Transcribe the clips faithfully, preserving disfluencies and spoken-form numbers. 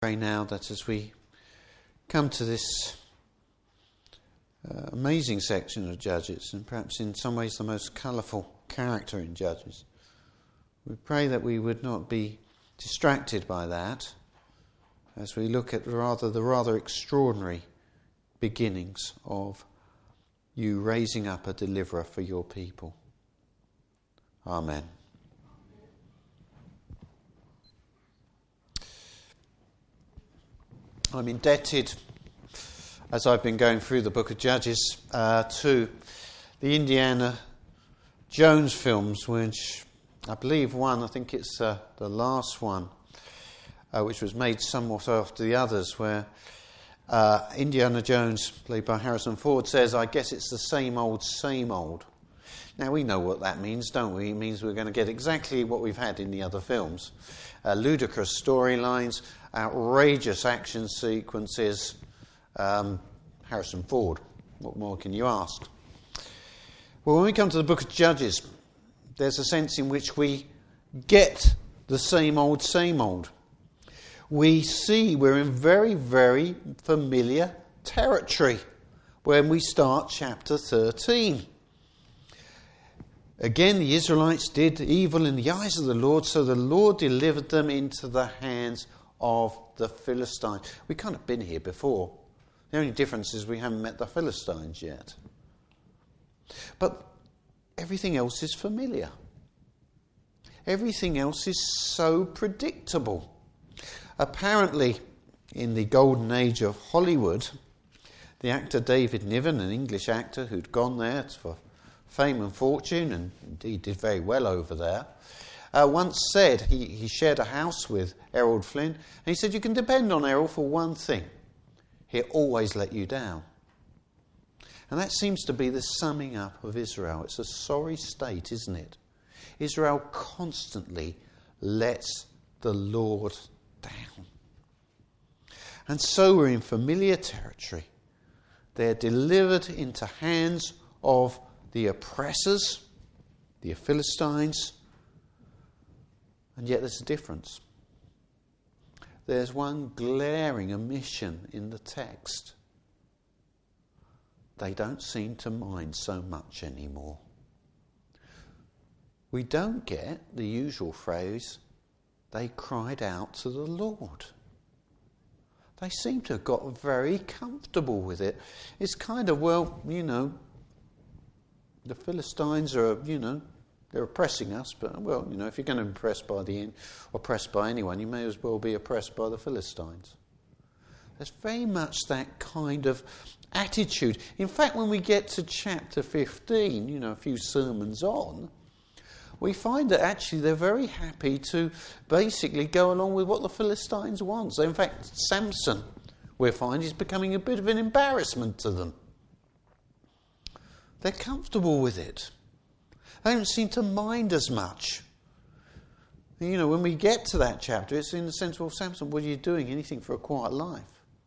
Pray now that as we come to this uh, amazing section of Judges, and perhaps in some ways the most colourful character in Judges, we pray that we would not be distracted by that as we look at rather the rather extraordinary beginnings of you raising up a deliverer for your people. Amen. I'm indebted, as I've been going through the book of Judges, uh, to the Indiana Jones films, which I believe one, I think it's uh, the last one, uh, which was made somewhat after the others, where uh, Indiana Jones, played by Harrison Ford, says, "I guess it's the same old, same old." Now, we know what that means, don't we? It means we're going to get exactly what we've had in the other films. Uh, ludicrous storylines, outrageous action sequences. Um, Harrison Ford, what more can you ask? Well, when we come to the book of Judges, there's a sense in which we get the same old, same old. We see we're in very, very familiar territory when we start chapter thirteen. Again, the Israelites did evil in the eyes of the Lord, so the Lord delivered them into the hands of the Philistines. We've kind of been here before. The only difference is we haven't met the Philistines yet. But everything else is familiar. Everything else is so predictable. Apparently, in the golden age of Hollywood, the actor David Niven, an English actor who'd gone there for fame and fortune, and indeed did very well over there, uh, once said, he, he shared a house with Errol Flynn, and he said, "You can depend on Errol for one thing. He'll always let you down." And that seems to be the summing up of Israel. It's a sorry state, isn't it? Israel constantly lets the Lord down. And so we're in familiar territory. They're delivered into hands of the oppressors, the Philistines, and yet there's a difference. There's one glaring omission in the text. They don't seem to mind so much anymore. We don't get the usual phrase, "they cried out to the Lord." They seem to have got very comfortable with it. It's kind of, well, you know, the Philistines are, you know, they're oppressing us, but, well, you know, if you're going to be oppressed by the oppressed by anyone, you may as well be oppressed by the Philistines. There's very much that kind of attitude. In fact, when we get to chapter fifteen, you know, a few sermons on, we find that actually they're very happy to basically go along with what the Philistines want. So, in fact, Samson, we find, is becoming a bit of an embarrassment to them. They're comfortable with it. They don't seem to mind as much. You know, when we get to that chapter, it's in the sense, well, Samson, what are you doing? Anything for a quiet life?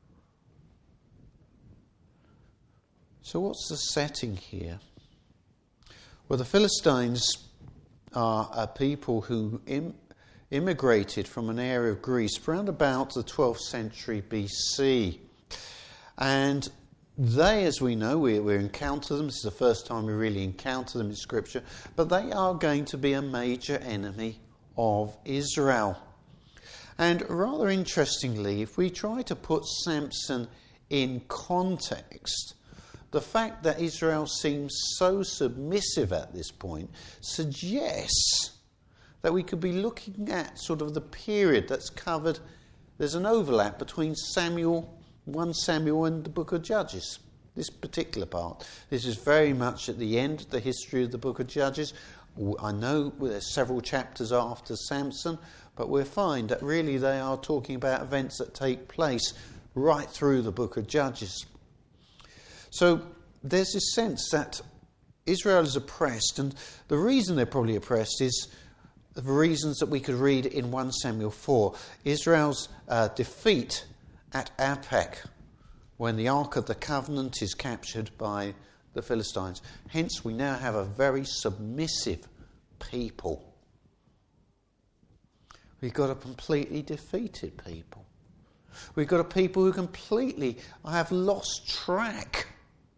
So what's the setting here? Well, the Philistines are a people who im- immigrated from an area of Greece around about the twelfth century B C. And they, as we know, we, we encounter them. This is the first time we really encounter them in Scripture. But they are going to be a major enemy of Israel. And rather interestingly, if we try to put Samson in context, the fact that Israel seems so submissive at this point suggests that we could be looking at sort of the period that's covered. There's an overlap between Samuel First Samuel and the book of Judges, this particular part. This is very much at the end of the history of the book of Judges. I know there's several chapters after Samson, but we'll find that really they are talking about events that take place right through the book of Judges. So there's this sense that Israel is oppressed, and the reason they're probably oppressed is the reasons that we could read in First Samuel four. Israel's uh, defeat at Aphek, when the Ark of the Covenant is captured by the Philistines. Hence, we now have a very submissive people. We've got a completely defeated people. We've got a people who completely have lost track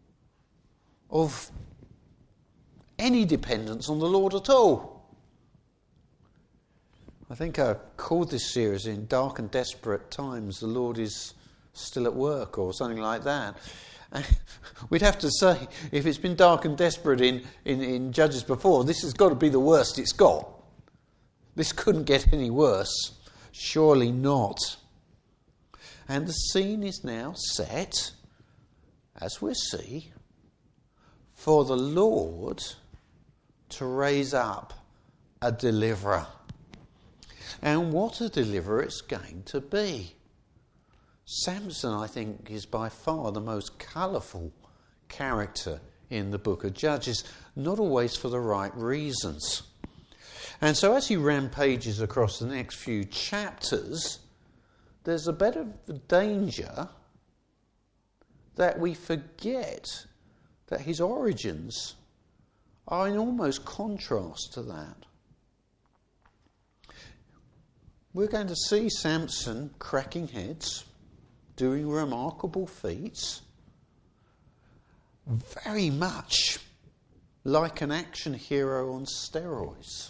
of any dependence on the Lord at all. I think I called this series in Dark and Desperate Times, the Lord is still at work, or something like that. And we'd have to say, if it's been dark and desperate in, in, in Judges before, this has got to be the worst it's got. This couldn't get any worse. Surely not. And the scene is now set, as we see, for the Lord to raise up a deliverer. And what a deliverer it's going to be. Samson, I think, is by far the most colourful character in the book of Judges, not always for the right reasons. And so as he rampages across the next few chapters, there's a bit of danger that we forget that his origins are in almost contrast to that. We're going to see Samson cracking heads, doing remarkable feats, very much like an action hero on steroids.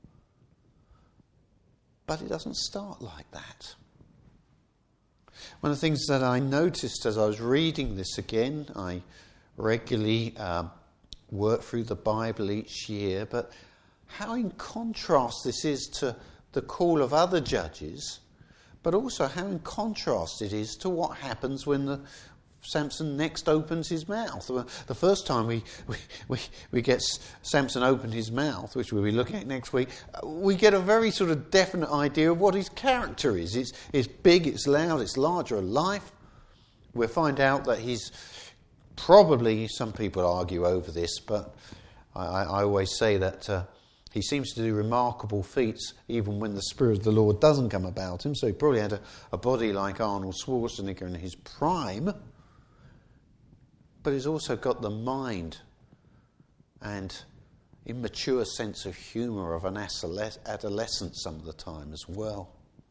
But it doesn't start like that. One of the things that I noticed as I was reading this again, I regularly uh, work through the Bible each year, but how in contrast this is to the call of other judges, but also how in contrast it is to what happens when the Samson next opens his mouth. The first time we, we, we, we get Samson open his mouth, which we'll be looking at next week, we get a very sort of definite idea of what his character is. It's, it's big, it's loud, it's larger than life. We'll find out that he's probably, some people argue over this, but I, I always say that uh, he seems to do remarkable feats even when the Spirit of the Lord doesn't come about him. So he probably had a, a body like Arnold Schwarzenegger in his prime, but he's also got the mind and immature sense of humour of an adolescent some of the time as well.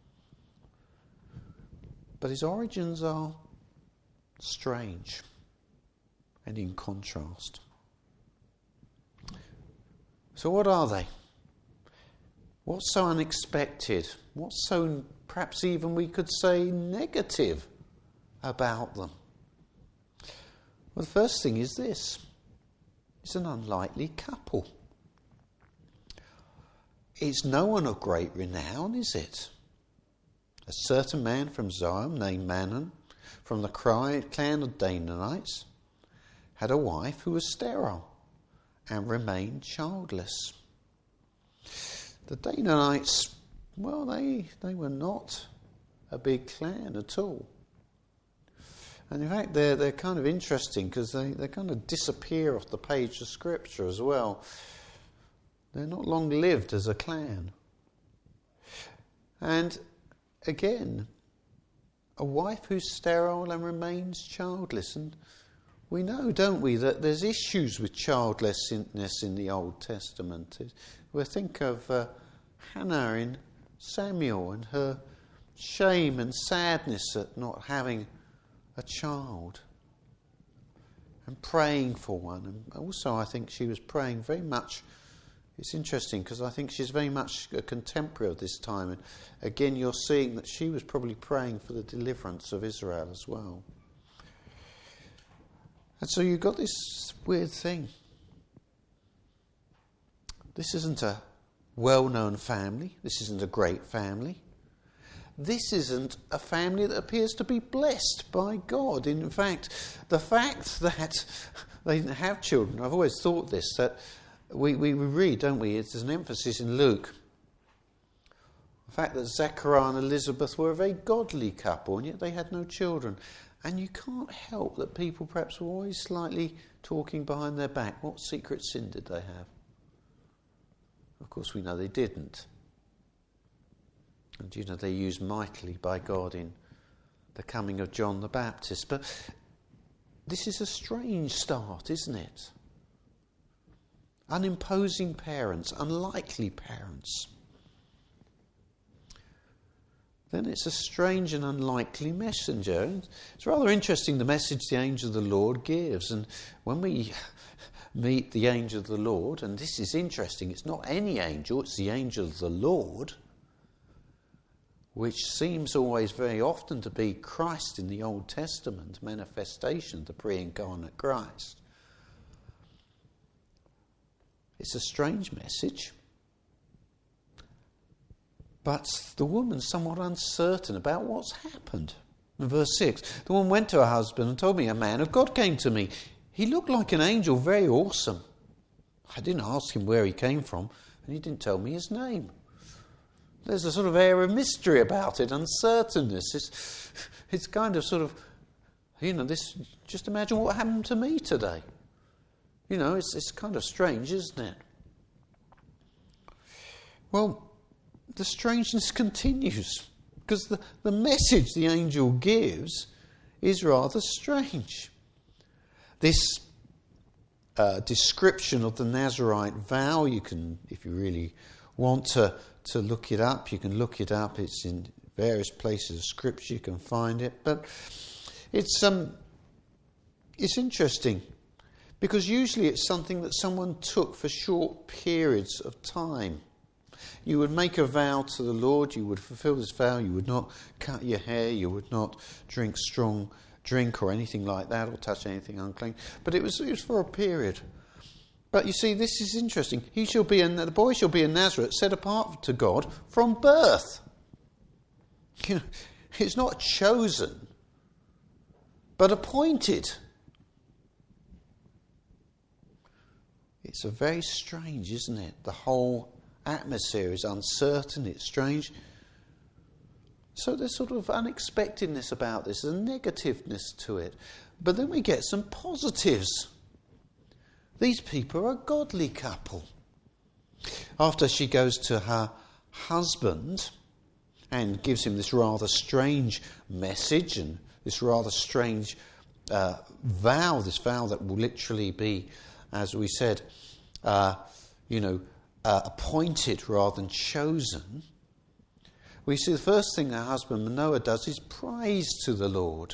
But his origins are strange and in contrast. So what are they? What's so unexpected? What's so, perhaps even we could say, negative about them? Well, the first thing is this. It's an unlikely couple. It's no one of great renown, is it? A certain man from Zion named Manon, from the clan of Danites, had a wife who was sterile and remained childless. The Danites, well, they, they were not a big clan at all. And in fact, they're, they're kind of interesting because they, they kind of disappear off the page of Scripture as well. They're not long lived as a clan. And again, a wife who's sterile and remains childless. And we know, don't we, that there's issues with childlessness in the Old Testament. We think of uh, Hannah in Samuel and her shame and sadness at not having a child and praying for one. And also I think she was praying very much, it's interesting because I think she's very much a contemporary of this time. And again, you're seeing that she was probably praying for the deliverance of Israel as well. And so you've got this weird thing. This isn't a well-known family. This isn't a great family. This isn't a family that appears to be blessed by God. In fact, the fact that they didn't have children, I've always thought this, that we, we read, don't we, there's an emphasis in Luke. The fact that Zechariah and Elizabeth were a very godly couple, and yet they had no children. And you can't help that people perhaps were always slightly talking behind their back. What secret sin did they have? Of course, we know they didn't. And you know, they're used mightily by God in the coming of John the Baptist. But this is a strange start, isn't it? Unimposing parents, unlikely parents. then it's a strange and unlikely messenger. It's rather interesting, the message the angel of the Lord gives. And when we meet the angel of the Lord, and this is interesting, it's not any angel, it's the angel of the Lord, which seems always very often to be Christ in the Old Testament, manifestation of the pre-incarnate Christ. It's a strange message. But the woman's somewhat uncertain about what's happened. In verse six, the woman went to her husband and told me, a man of God came to me. He looked like an angel, very awesome. I didn't ask him where he came from, and he didn't tell me his name. There's a sort of air of mystery about it, uncertainness. It's, it's kind of sort of, you know, this. Just imagine what happened to me today. You know, it's it's kind of strange, isn't it? Well, the strangeness continues, because the, the message the angel gives is rather strange. This uh, description of the Nazarite vow, you can, if you really want to, to look it up, you can look it up. It's in various places of Scripture, you can find it. But it's um, it's interesting, because usually it's something that someone took for short periods of time. You would make a vow to the Lord, you would fulfill this vow, you would not cut your hair, you would not drink strong drink or anything like that, or touch anything unclean. But it was, it was for a period. But you see, this is interesting. He shall be, in, the boy shall be in Nazareth, set apart to God from birth. You know, it's not chosen, but appointed. It's a very strange, isn't it? The whole atmosphere is uncertain, it's strange. So there's sort of unexpectedness about this, there's a negativeness to it. But then we get some positives. These people are a godly couple. After she goes to her husband and gives him this rather strange message and this rather strange uh, vow, this vow that will literally be, as we said, uh, you know, uh, appointed rather than chosen, we see the first thing her husband Manoah does is praise to the Lord.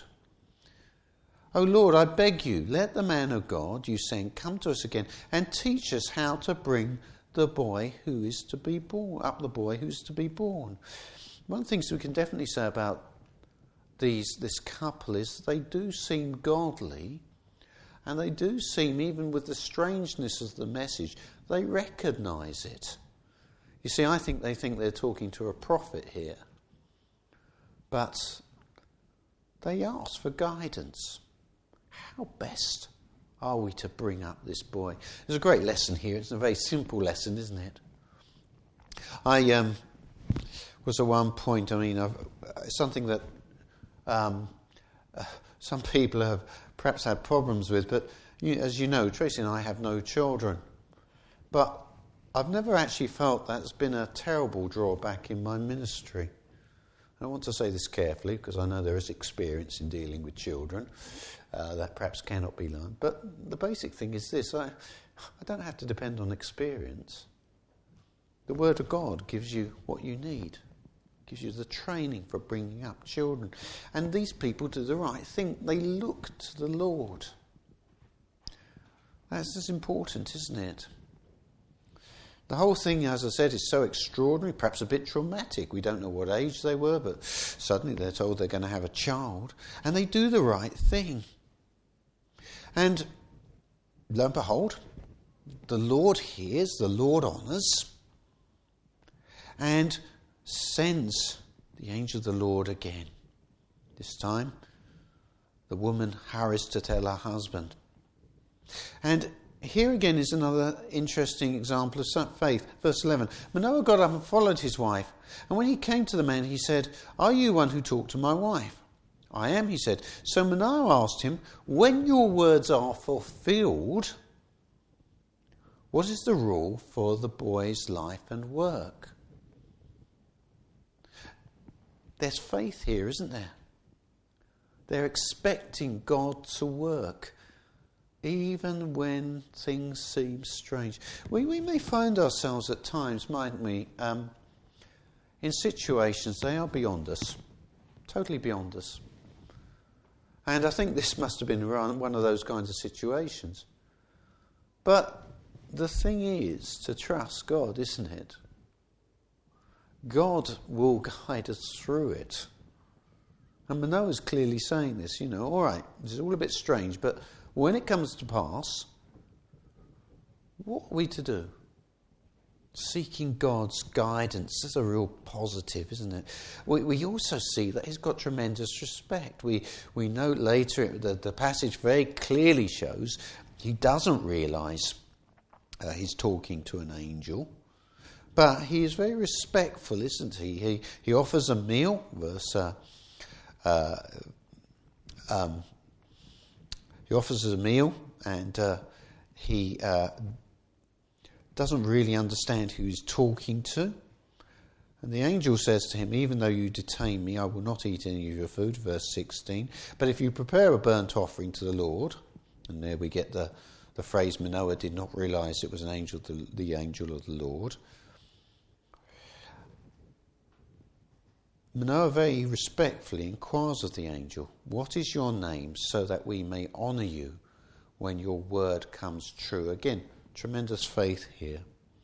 "O Lord, I beg you, let the man of God you sent come to us again and teach us how to bring the boy who is to be born, up the boy who's to be born." One of the things we can definitely say about these this couple is they do seem godly, and they do seem, even with the strangeness of the message, they recognise it. You see, I think they think they're talking to a prophet here. But they ask for guidance. How best are we to bring up this boy? There's a great lesson here. It's a very simple lesson, isn't it? I um, was at one point, I mean, I've, something that um, uh, some people have perhaps had problems with, but you, as you know, Tracy and I have no children. But I've never actually felt that's been a terrible drawback in my ministry. I want to say this carefully, because I know there is experience in dealing with children uh, that perhaps cannot be learned. But the basic thing is this: I, I don't have to depend on experience. The Word of God gives you what you need, gives you the training for bringing up children. And these people do the right thing. They look to the Lord. That's as important, isn't it? The whole thing, as I said, is so extraordinary, perhaps a bit traumatic. We don't know what age they were, but suddenly they're told they're going to have a child, and they do the right thing. And lo and behold, the Lord hears, the Lord honours, and sends the angel of the Lord again. This time, the woman hurries to tell her husband. And here again is another interesting example of faith. Verse eleven. Manoah got up and followed his wife. And when he came to the man, he said, "Are you one who talked to my wife?" "I am," he said. So Manoah asked him, "When your words are fulfilled, what is the rule for the boy's life and work?" There's faith here, isn't there? They're expecting God to work, even when things seem strange. We we may find ourselves at times, mightn't we, um, in situations they are beyond us, totally beyond us. And I think this must have been one of those kinds of situations. But the thing is to trust God, isn't it? God will guide us through it. And Manoah's clearly saying this, you know, all right, this is all a bit strange, but when it comes to pass, what are we to do? Seeking God's guidance is a real positive, isn't it? We, we also see that he's got tremendous respect. We we know later, the, the passage very clearly shows he doesn't realise uh, he's talking to an angel. But he is very respectful, isn't he? He, he offers a meal, verse... Uh, uh, um, he offers us a meal, and uh, he... Uh, doesn't really understand who he's talking to. And the angel says to him, even though you detain me, I will not eat any of your food, verse sixteen. But if you prepare a burnt offering to the Lord, and there we get the, the phrase, Manoah did not realise it was an angel, the, the angel of the Lord. Manoah very respectfully inquires of the angel, what is your name, so that we may honour you when your word comes true? Again, tremendous faith here.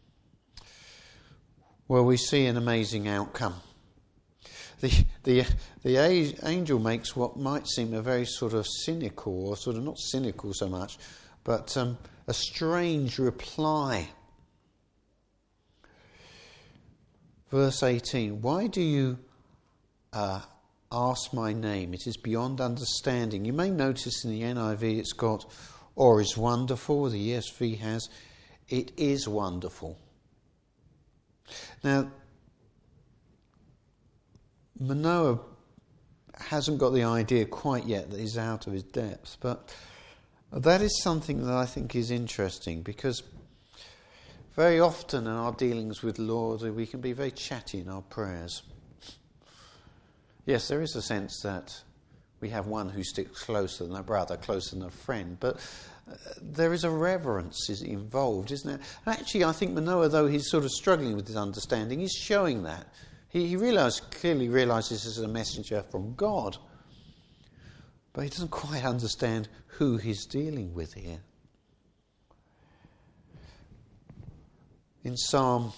Well, we see an amazing outcome. The, the, the angel makes what might seem a very sort of cynical, or sort of not cynical so much, but um, a strange reply. Verse eighteen, why do you uh, ask my name? It is beyond understanding. You may notice in the N I V it's got or is wonderful, the E S V has, it is wonderful. Now, Manoah hasn't got the idea quite yet that he's out of his depth, but that is something that I think is interesting, because very often in our dealings with the Lord we can be very chatty in our prayers. Yes, there is a sense that we have one who sticks closer than a brother, closer than a friend. But uh, there is a reverence is involved, isn't there? And actually, I think Manoah, though he's sort of struggling with his understanding, he's showing that. He, he realize, clearly realises this is a messenger from God. But he doesn't quite understand who he's dealing with here. In Psalm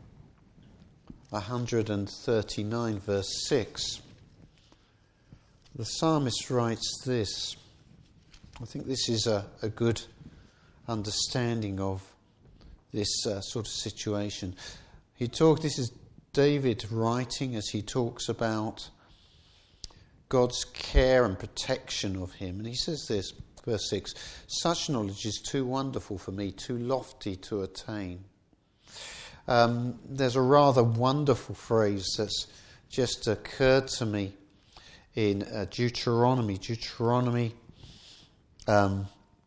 one thirty-nine, verse six... the psalmist writes this. I think this is a, a good understanding of this uh, sort of situation. He talked. This is David writing as he talks about God's care and protection of him. And he says this, verse six, such knowledge is too wonderful for me, too lofty to attain. Um, there's a rather wonderful phrase that's just occurred to me in uh, Deuteronomy. Deuteronomy, um,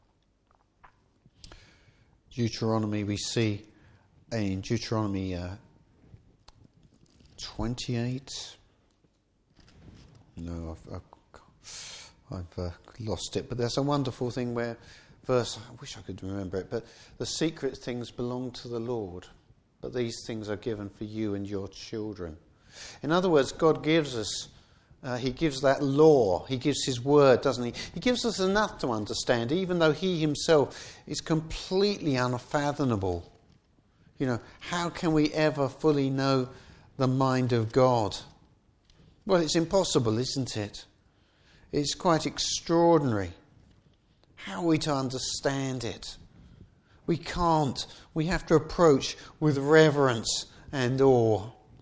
Deuteronomy, we see in Deuteronomy uh, twenty-eight. No, I've, I've, I've uh, lost it. But there's a wonderful thing where, verse, I wish I could remember it, but the secret things belong to the Lord, but these things are given for you and your children. In other words, God gives us Uh, he gives that law. He gives his word, doesn't he? He gives us enough to understand, even though he himself is completely unfathomable. You know, how can we ever fully know the mind of God? Well, it's impossible, isn't it? It's quite extraordinary. How are we to understand it? We can't. We have to approach with reverence and awe.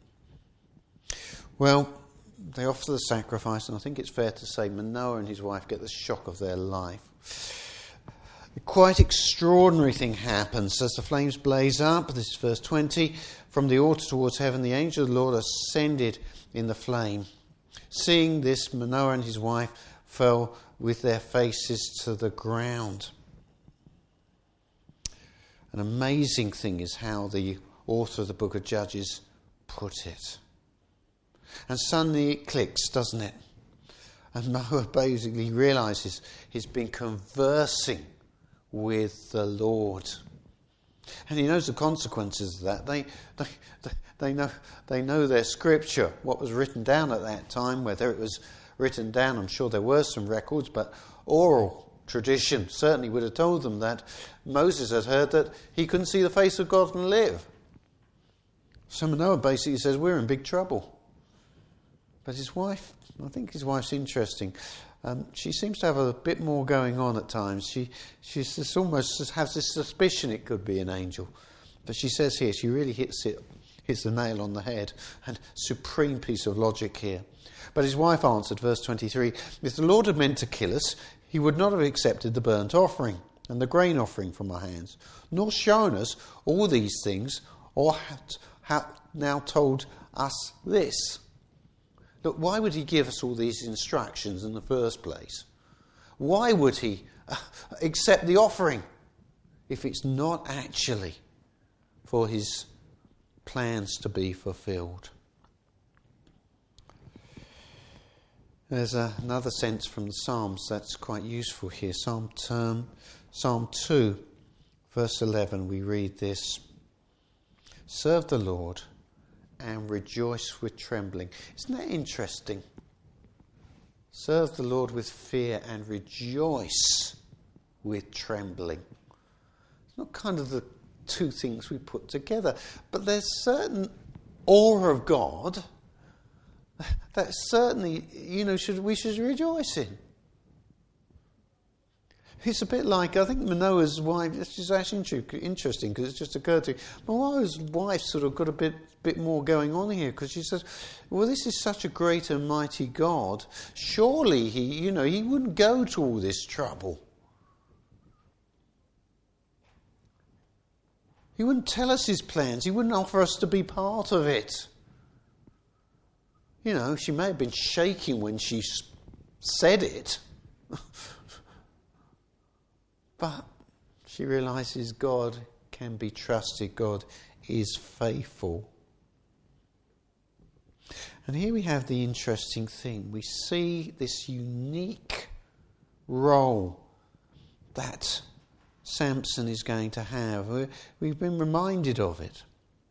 Well, they offer the sacrifice, and I think it's fair to say Manoah and his wife get the shock of their life. A quite extraordinary thing happens as the flames blaze up. This is verse twenty. From the altar towards heaven, the angel of the Lord ascended in the flame. Seeing this, Manoah and his wife fell with their faces to the ground. An amazing thing is how the author of the book of Judges put it. And suddenly it clicks, doesn't it? And Manoah basically realises he's been conversing with the Lord. And he knows the consequences of that. They, they, they, they know, they know their scripture, what was written down at that time, whether it was written down, I'm sure there were some records, but oral tradition certainly would have told them that Moses had heard that he couldn't see the face of God and live. So Manoah basically says, we're in big trouble. But his wife, I think his wife's interesting. Um, she seems to have a bit more going on at times. She she's just almost has this suspicion it could be an angel. But she says here, she really hits it, hits the nail on the head. And supreme piece of logic here. But his wife answered, verse twenty-three, if the Lord had meant to kill us, he would not have accepted the burnt offering and the grain offering from our hands, nor shown us all these things, or had, had now told us this. Look, why would he give us all these instructions in the first place? Why would he uh, accept the offering if it's not actually for his plans to be fulfilled? There's a, another sense from the Psalms that's quite useful here. Psalm, term, Psalm two, verse eleven, we read this. Serve the Lord and rejoice with trembling. Isn't that interesting? Serve the Lord with fear and rejoice with trembling. It's not kind of the two things we put together, but there's certain awe of God that certainly, you know, should we should rejoice in. It's a bit like, I think Manoah's wife, this is actually interesting because it's just occurred to me. Manoah's wife sort of got a bit bit more going on here because she says, well, this is such a great and mighty God. Surely he, you know, he wouldn't go to all this trouble. He wouldn't tell us his plans. He wouldn't offer us to be part of it. You know, she may have been shaking when she said it. But she realises God can be trusted. God is faithful. And here we have the interesting thing. We see this unique role that Samson is going to have. We've been reminded of it.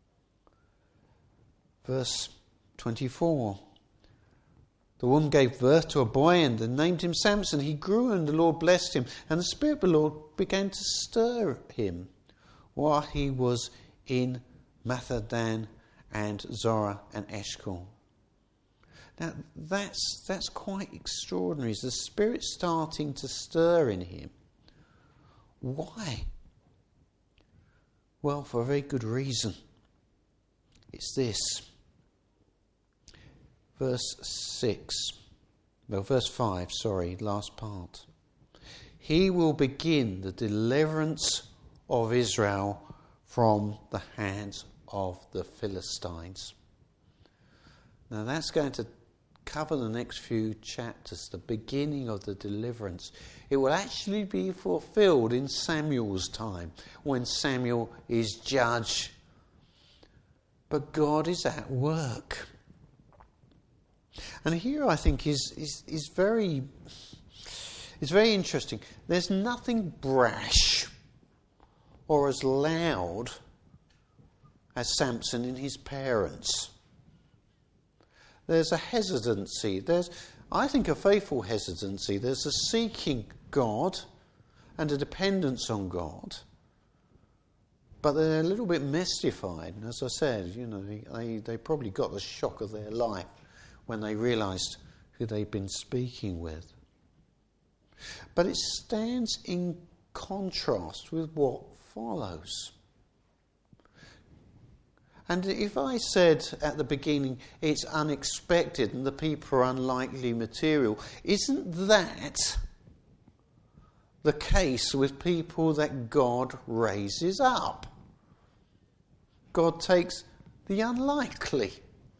Verse twenty-four. The woman gave birth to a boy and named him Samson. He grew and the Lord blessed him. And the Spirit of the Lord began to stir him while he was in Mathadan and Zorah and Eshcol. Now that's, that's quite extraordinary. Is the Spirit starting to stir in him? Why? Well, for a very good reason. It's this. Verse six, no, verse five, sorry, last part. He will begin the deliverance of Israel from the hands of the Philistines. Now that's going to cover the next few chapters, the beginning of the deliverance. It will actually be fulfilled in Samuel's time, when Samuel is judge. But God is at work. And here I think is, is, is very is very interesting. There's nothing brash or as loud as Samson in his parents. There's a hesitancy. There's, I think, a faithful hesitancy. There's a seeking God and a dependence on God. But they're a little bit mystified. And as I said, you know, they, they probably got the shock of their life when they realised who they'd been speaking with. But it stands in contrast with what follows. And if I said at the beginning it's unexpected and the people are unlikely material, isn't that the case with people that God raises up? God takes the unlikely.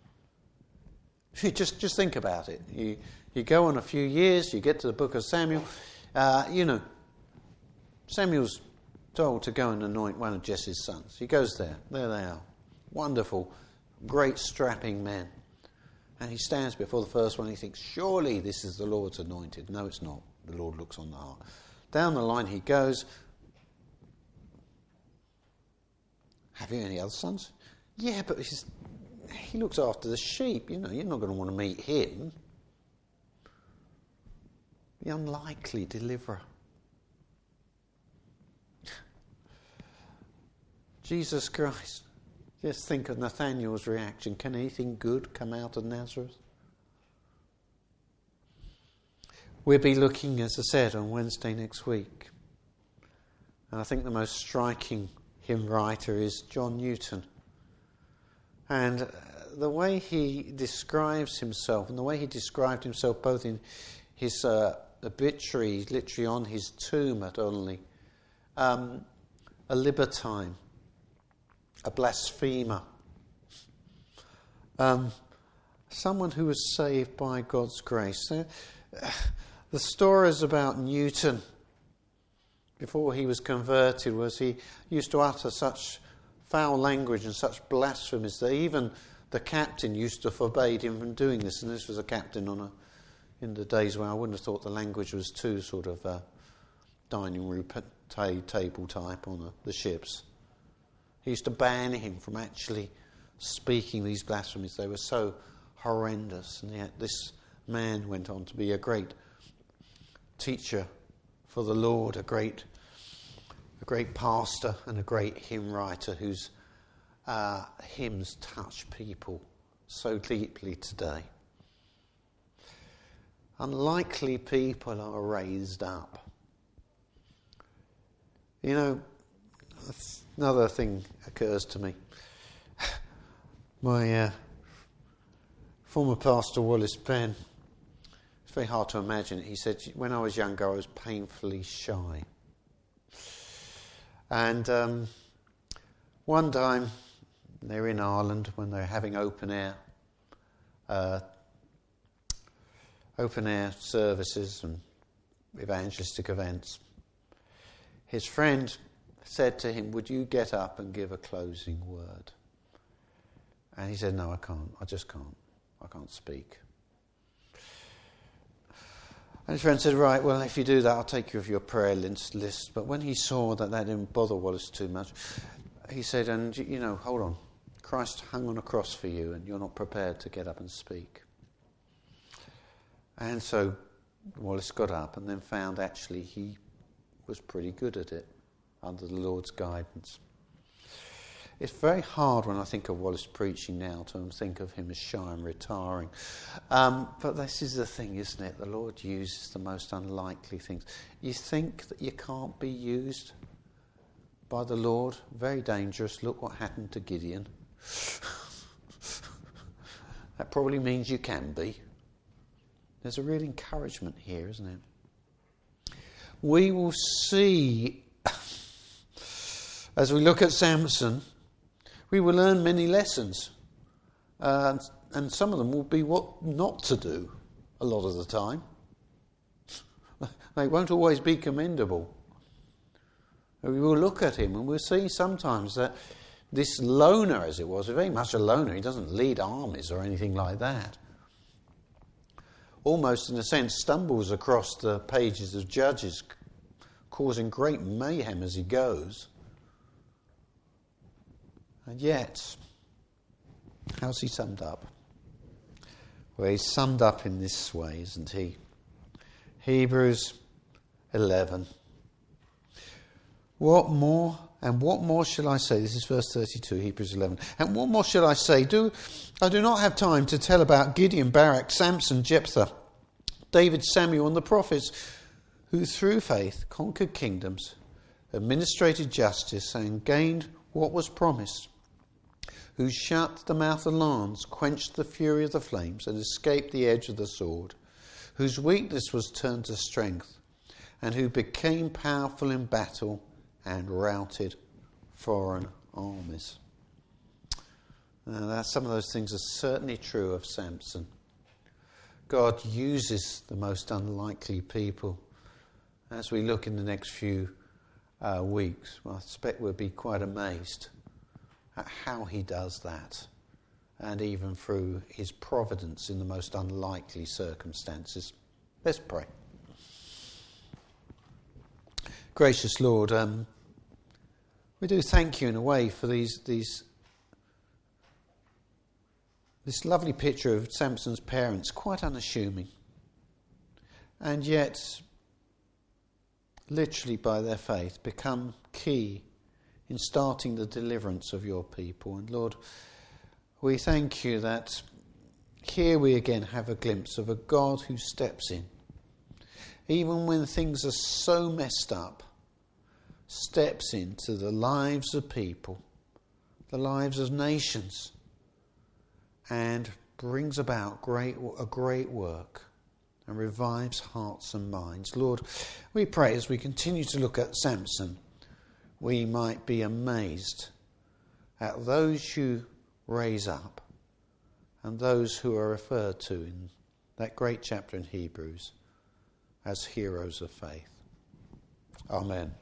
Just, just think about it. You, you go on a few years, you get to the book of Samuel. Uh, you know, Samuel's told to go and anoint one of Jesse's sons. He goes there. There they are. Wonderful, great strapping men. And he stands before the first one and he thinks, surely this is the Lord's anointed. No, it's not. The Lord looks on the heart. Down the line he goes. Have you any other sons? Yeah, but he's, he looks after the sheep. You know, you're not going to want to meet him. The unlikely deliverer. Jesus Christ. Just think of Nathanael's reaction. Can anything good come out of Nazareth? We'll be looking, as I said, on Wednesday next week. And I think the most striking hymn writer is John Newton. And the way he describes himself, and the way he described himself both in his uh, obituary, literally on his tomb at Olney, um, a libertine, a blasphemer, um, someone who was saved by God's grace. So, uh, the stories about Newton before he was converted was he used to utter such foul language and such blasphemies that even the captain used to forbade him from doing this. And this was a captain on a in the days where I wouldn't have thought the language was too sort of uh, dining room table type on the, the ships. He used to ban him from actually speaking these blasphemies. They were so horrendous. And yet this man went on to be a great teacher for the Lord, a great a great pastor and a great hymn writer whose uh, hymns touch people so deeply today. Unlikely people are raised up. You know, another thing occurs to me. My uh, former pastor, Wallace Penn, it's very hard to imagine it. He said, when I was younger, I was painfully shy. And um, one time, they're in Ireland when they're having open air, uh, open air services and evangelistic events. His friend said to him, would you get up and give a closing word? And he said, no, I can't. I just can't. I can't speak. And his friend said, right, well, if you do that, I'll take you off your prayer list. But when he saw that that didn't bother Wallace too much, he said, and, you know, hold on. Christ hung on a cross for you and you're not prepared to get up and speak. And so Wallace got up and then found actually he was pretty good at it under the Lord's guidance. It's very hard when I think of Wallace preaching now to think of him as shy and retiring. Um, but this is the thing, isn't it? The Lord uses the most unlikely things. You think that you can't be used by the Lord? Very dangerous. Look what happened to Gideon. That probably means you can be. There's a real encouragement here, isn't it? We will see, as we look at Samson, we will learn many lessons. Uh, and some of them will be what not to do a lot of the time. They won't always be commendable. We will look at him and we'll see sometimes that this loner, as it was, very much a loner. He doesn't lead armies or anything like that. Almost, in a sense, stumbles across the pages of Judges, causing great mayhem as he goes. And yet, how's he summed up? Well, he's summed up in this way, isn't he? Hebrews eleven. What more, and what more shall I say? This is verse thirty-two, Hebrews eleven. And what more shall I say? Do I do not have time to tell about Gideon, Barak, Samson, Jephthah, David, Samuel, and the prophets, who through faith conquered kingdoms, administrated justice, and gained what was promised, who shut the mouth of lions, quenched the fury of the flames, and escaped the edge of the sword, whose weakness was turned to strength, and who became powerful in battle and routed foreign armies. Now, that some of those things are certainly true of Samson. God uses the most unlikely people. As we look in the next few uh, weeks, well, I suspect we'll be quite amazed at how he does that, and even through his providence in the most unlikely circumstances. Let's pray. Gracious Lord, um, We do thank you in a way for these these this lovely picture of Samson's parents, quite unassuming, and yet literally by their faith become key in starting the deliverance of your people. And Lord, we thank you that here we again have a glimpse of a God who steps in, even when things are so messed up, steps into the lives of people, the lives of nations, and brings about great a great work and revives hearts and minds. Lord, we pray as we continue to look at Samson, we might be amazed at those you raise up and those who are referred to in that great chapter in Hebrews as heroes of faith. Amen.